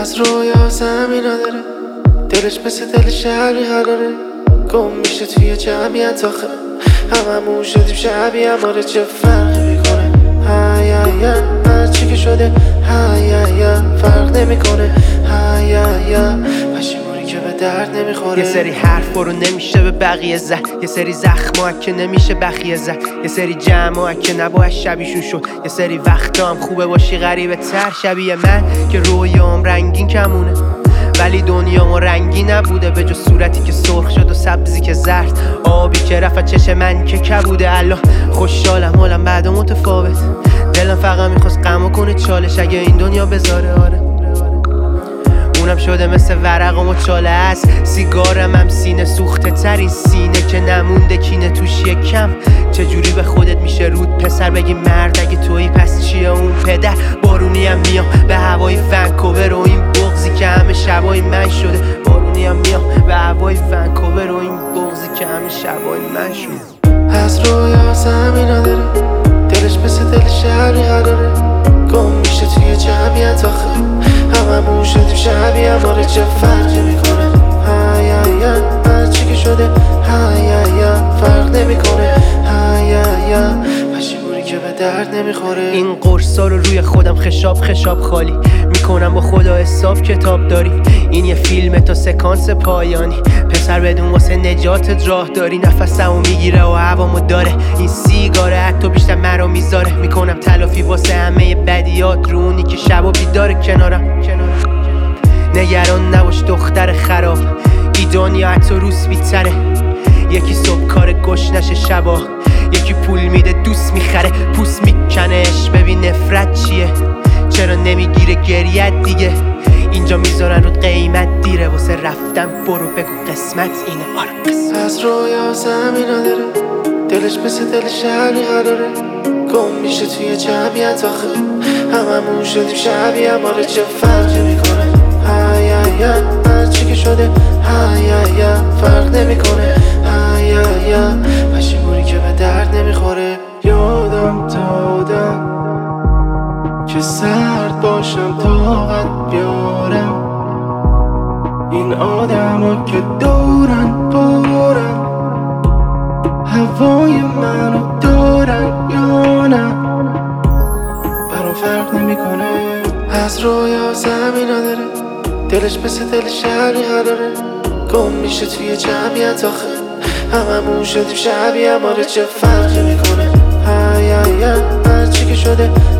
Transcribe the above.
از رویا زمین نداره، دلش مثل دل شهری قراره گم میشه توی جمعیت آخه هممون شدیم شبیه ماره چه فرقی میکنه هرچی که شده فرق نمیکنه پشیمونی که به درد نمیخوره. یه سری حرف برو نمیشه به بقیه زد، یه سری زخم که نمیشه بخیه زد، یه سری جمع که نباید شبیشون شد، یه سری وقتا هم خوبه باشی غریبه تر شبیه من که رویام رنگین کمونه ولی دنیامو رنگی نبوده به جز صورتی که سرخ شد و سبزی که زرد، آبی که رفت چشم من که کبوده. الان خوشحالم حالم بعد متفاوت، دلم فقط میخواست غمو کنه چالش اگه این دنیا بذاره. آره اونم شده مثل ورق و مچاله است، سیگارم هم سینه سوخته ترین سینه که نمونده کینه توش یکم. چجوری به خودت میشه رود پسر بگی مرد اگه تویی پس چیه اون پدر؟ بارونی هم میام به هوای ونکوور و این بغضی که همه شبای من شده، بارونی هم میام به هوای ونکوور و این بغضی که همه شبای من شده. از رویا زمین نداره، دلش مثل دل شهری قراره گم میشه توی جمعیت آخه هممون شدیم شبیه ماره چه فرقی میکنه هرچی که شده فرق نمیکنه پشیمونی که به درد نمیخوره. این قرصا رو روی خودم خشاب خالی میکنم با خدا حساب کتاب داری. این یه فیلم تا سکانس پایانی، پسر بدون واسه نجاتت راه داری. نفسمو میگیره و هوامو داره این سیگاره، حتی بیشتر مرا میذاره. میکنم تلافی واسه همه بدیات رو اونی که شبا بیداره کنارم. نگران نباش دختر خراب، ای دنیا حتی روز بیتره. یکی صبح کار گوش نشه شبا، یکی پول میده دوست میخره پوست میکنش. ببین نفرت چیه، چرا نمیگیره گریت دیگه؟ اینجا میذارن رو قیمت دیره واسه رفتن برو بگو قسمت اینه. آره قسمت. از رویا زمین نداره، دلش مثل دل شهری قراره گم میشه توی جمعیت آخه هممون شدیم شبیه ماره چه فرقی میکنه هرچی که شده فرق نمیکنه پشیمونی که به درد نمیخوره. یادم دادم که سرد باشم طاقت بیارم، این آدم که دورن بارن هوای منو دارن یا نه برام فرق نمیکنه. از رویا زمین نداره، دلش مثل دل شهری قراره گم میشه توی جمعیت آخه هممون شدیم شبیه ماره چه فرقی میکنه هرچی که شده